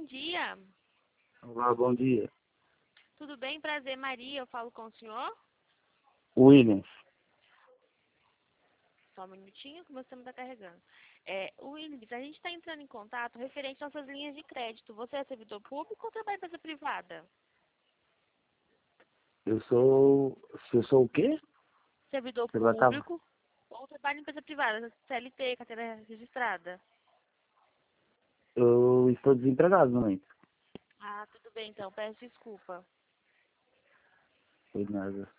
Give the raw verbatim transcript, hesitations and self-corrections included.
dia. Olá, bom dia. Tudo bem? Prazer, Maria. Eu falo com o senhor? Williams. Só um minutinho que meu sistema está carregando. É, Williams, a gente está entrando em contato referente às suas linhas de crédito. Você é servidor público ou trabalha em empresa privada? Eu sou... Eu sou o quê? Servidor Você vai estar... público ou trabalha em empresa privada? C L T, carteira registrada? Eu estou desempregado no momento. Ah, tudo bem então. Peço desculpa. Foi nada.